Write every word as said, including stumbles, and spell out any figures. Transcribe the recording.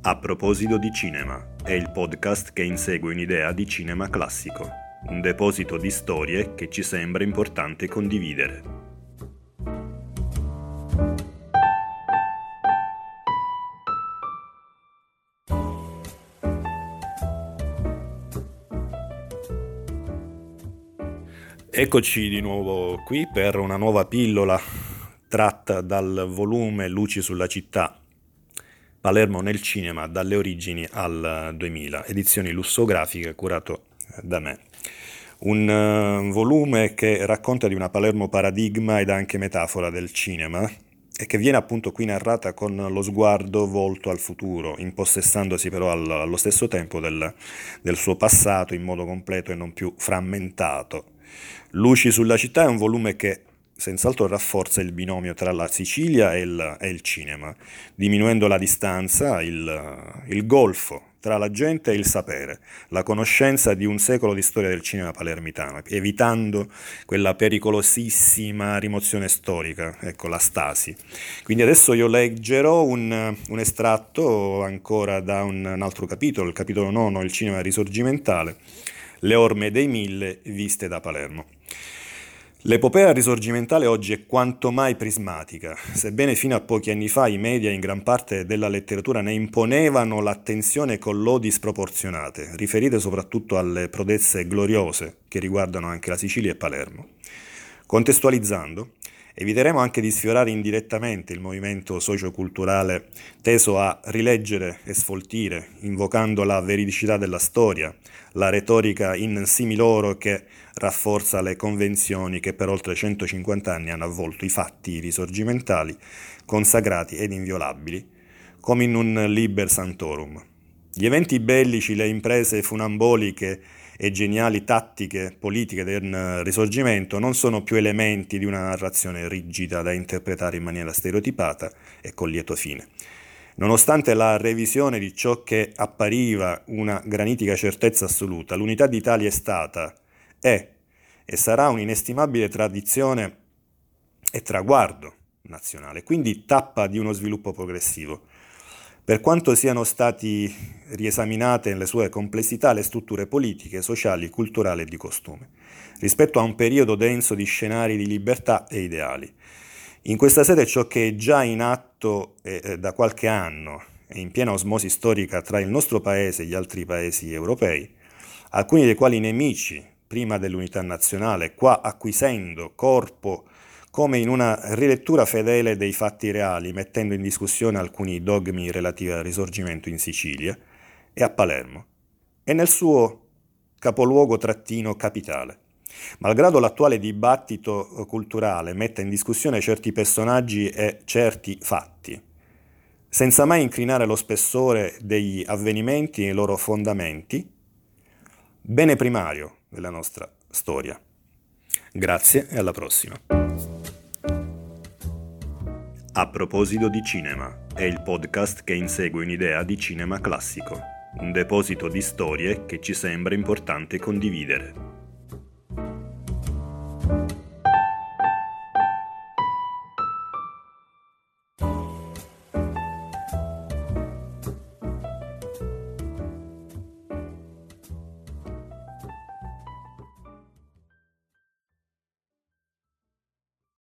A proposito di cinema, è il podcast che insegue un'idea di cinema classico, un deposito di storie che ci sembra importante condividere. Eccoci di nuovo qui per una nuova pillola tratta dal volume Luci sulla città, Palermo nel cinema dalle origini al duemila, edizioni lussografiche curato da me. Un uh, volume che racconta di una Palermo paradigma ed anche metafora del cinema e che viene appunto qui narrata con lo sguardo volto al futuro, impossessandosi però al, allo stesso tempo del, del suo passato in modo completo e non più frammentato. Luci sulla città è un volume che senz'altro rafforza il binomio tra la Sicilia e il, e il cinema, diminuendo la distanza, il, il golfo tra la gente e il sapere, la conoscenza di un secolo di storia del cinema palermitano, evitando quella pericolosissima rimozione storica, ecco, la Stasi. Quindi adesso io leggerò un, un estratto ancora da un, un altro capitolo, il capitolo nono, il cinema risorgimentale, le orme dei mille viste da Palermo. L'epopea risorgimentale oggi è quanto mai prismatica, sebbene fino a pochi anni fa i media in gran parte della letteratura ne imponevano l'attenzione con lodi sproporzionate, riferite soprattutto alle prodezze gloriose che riguardano anche la Sicilia e Palermo. Contestualizzando, eviteremo anche di sfiorare indirettamente il movimento socioculturale teso a rileggere e sfoltire, invocando la veridicità della storia, la retorica in similoro che rafforza le convenzioni che per oltre centocinquanta anni hanno avvolto i fatti risorgimentali, consacrati ed inviolabili, come in un liber santorum. Gli eventi bellici, le imprese funamboliche e geniali tattiche politiche del risorgimento non sono più elementi di una narrazione rigida da interpretare in maniera stereotipata e con lieto fine. Nonostante la revisione di ciò che appariva una granitica certezza assoluta, l'unità d'Italia è stata, è e sarà un'inestimabile tradizione e traguardo nazionale, quindi tappa di uno sviluppo progressivo. Per quanto siano stati riesaminate nelle sue complessità le strutture politiche, sociali, culturali e di costume, rispetto a un periodo denso di scenari di libertà e ideali. In questa sede ciò che è già in atto eh, da qualche anno e in piena osmosi storica tra il nostro paese e gli altri paesi europei, alcuni dei quali nemici prima dell'unità nazionale, qua acquisendo corpo come in una rilettura fedele dei fatti reali, mettendo in discussione alcuni dogmi relativi al risorgimento in Sicilia e a Palermo, e nel suo capoluogo trattino capitale. Malgrado l'attuale dibattito culturale metta in discussione certi personaggi e certi fatti, senza mai incrinare lo spessore degli avvenimenti e i loro fondamenti, bene primario della nostra storia. Grazie e alla prossima. A proposito di cinema, è il podcast che insegue un'idea di cinema classico, un deposito di storie che ci sembra importante condividere.